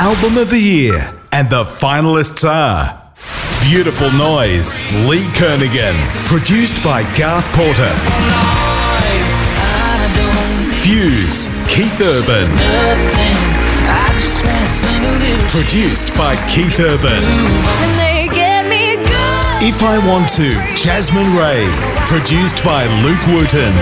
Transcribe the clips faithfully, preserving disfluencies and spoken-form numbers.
Album of the Year, and the finalists are Beautiful Noise, Lee Kernaghan, produced by Garth Porter. Fuse, Keith Urban, produced by Keith Urban. If I Want To, Jasmine Ray, produced by Luke Wooten.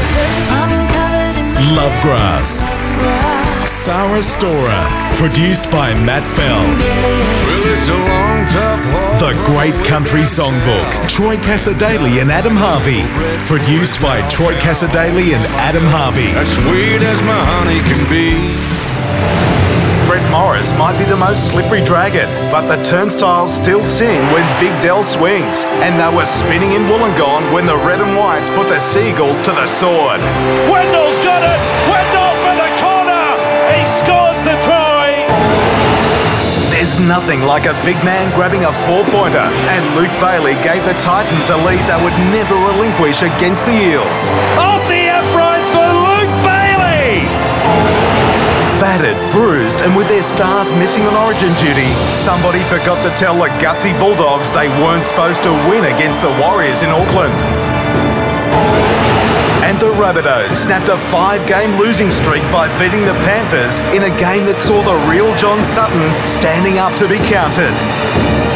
Lovegrass, Sarah Storer, produced by Matt Fell. Well, it's a long, tough haul. The Great Country Songbook, Troy Cassadaly and Adam Harvey, produced by Troy Cassadaly and Adam Harvey. As sweet as my honey can be. Brett Morris might be the most slippery dragon, but the turnstiles still sing when Big Dell swings. And they were spinning in Wollongong when the red and whites put the Seagulls to the sword. Wendell's got it! Wendell for the corner! He scores the try! There's nothing like a big man grabbing a four-pointer, and Luke Bailey gave the Titans a lead they would never relinquish against the Eels. Off the uprights for Luke Bailey! Battered, bruised, and with their stars missing on origin duty, somebody forgot to tell the gutsy Bulldogs they weren't supposed to win against the Warriors in Auckland. And the Rabbitohs snapped a five-game losing streak by beating the Panthers in a game that saw the real John Sutton standing up to be counted.